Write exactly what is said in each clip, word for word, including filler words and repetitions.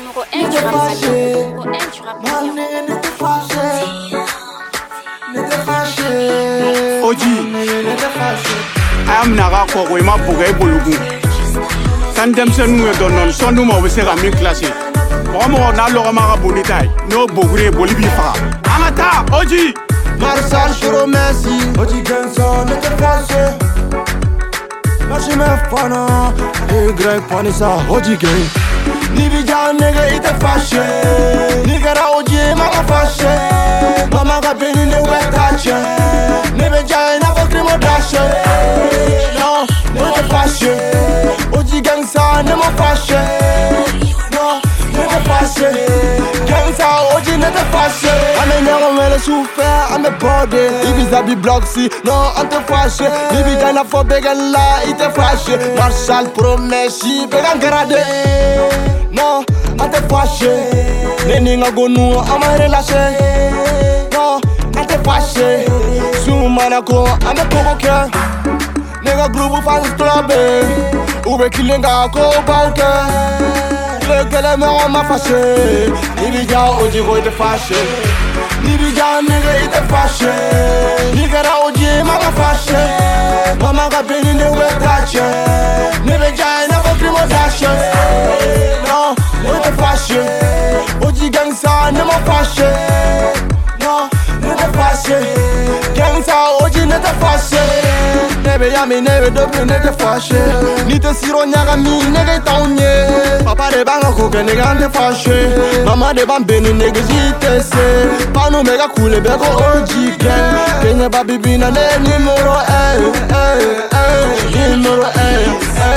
Numéro un du rap malien. Numéro un du rap malien. N'était fâché, n'était fâché. Oji, n'était fâché. ayam naga koko ima buga ibulugu. Kan demsen nwe donon sondu ma wese ga min classe. Mo mo na lo ma ga bonita no bogure bolibi fa. Amata Oji. Marshal Choro Messi, Oji Genson n'était fâché. Marche me fana, et Greg Panissa, Oji Gang. Nibija nigga ite fâché. Nigga ra Oji mama fâché. Mama ga beni ne wetache. Nibija ina fokri mo dashe. Non, n'était fâché. Oji Gang ça ne m'a fâché. Non, n'était fâché. Gang ça Oji n'était fâché. Ame nero mele souffert, ame bordé. Ibiza bi block si, non, ante fâché. Nibija na fo began la, ite fâché. Marshal promessi, began gradé. Non, ante fâché. Neni nga gonu, ama relâché. Non, ante fâché. Soumana ko, ame kokoke. Nigga group fans club. Ube kilinga ko balke. Le gele me on m'a fâché. Nibija Oji go ite fâché. Nibija nigga ite fâché. Nigga ra Oji mama fâché. Mama ga beni ne wetache. Nibija ina fokri mo dashe. Non, n'était fâché. Oji Gang ça ne m'a fâché. Non, n'était fâché. Gang ça Oji n'était fâché. Nebe yami nebe doble n'était fâché. Ni te siro nyaga mi nege taunye. Papa de banga koke nege ante fâché. Mama de bambeni nege jite se. Pano mega cool bego Oji Gang. Kenya baby bina ne numéro un. Numéro un.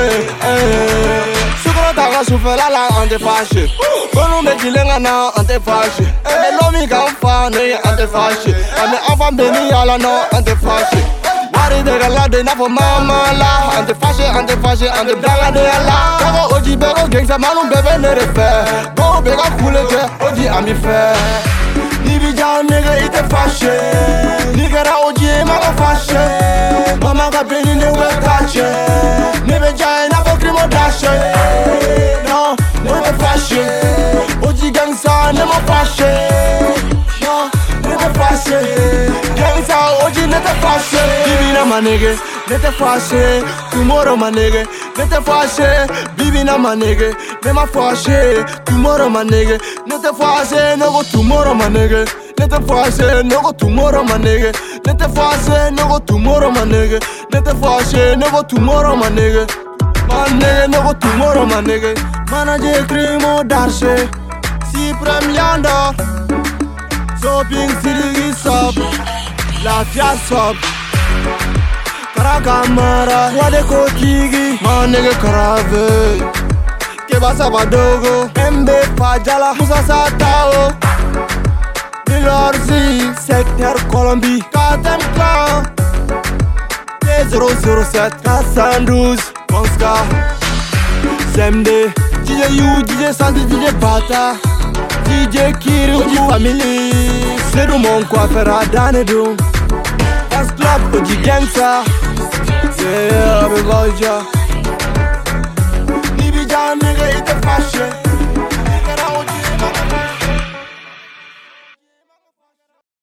Taga soufela la ante fâché. Kono me dilenga na ante fâché. Me lomi gamfa ne ante fâché. Ame enfant beni yala no ante fâché. Wari de gala de na fo mama la. Ante fâché, ante fâché, ante braga de yala. Tago Oji bego gang sa manu bebe ne refe. Go bega coule ke Oji ami fe. Nibija nigga ite fâché. Nigga ra Oji mama fâché. Mama ga beni ne wetache. Nibija ina fokri mo dashe. Non, n'était fâché. Oji Gang ça ne m'a fâché. Non, n'était fâché. Gang ça Oji n'était fâché. Bibi ma nigga, n'était fâché. Tomorrow ma nigga, n'était fâché. Bibi ma nigga, ne m'a fâché. Tomorrow ma nigga, n'était fâché. No go tomorrow ma nigga. N'était fâché, no go tomorrow ma nigga. N'était fâché, no go tomorrow ma nigga. N'était fâché, no go tomorrow ma nigga. My nigga, no go tomorrow, my nigga. Manager crimo darche. Si prem yanda. Shopping city sub. La fiat sub. Karakamara. Wade kotigi. My nigga karave. Keba sabadogo. Mbe fajala. Musa satao. Bilorzi. Secteur Colombie. Katem clan. zéro zéro sept quatre cent douze Ponska Semde D J U, D J Sandy, D J Bata D J Kiri, Oji Family Sedu mon coiffeur à Danedou Fans Club, Oji Gang ça Yeah, Revolja Nibija nigga ite fâché.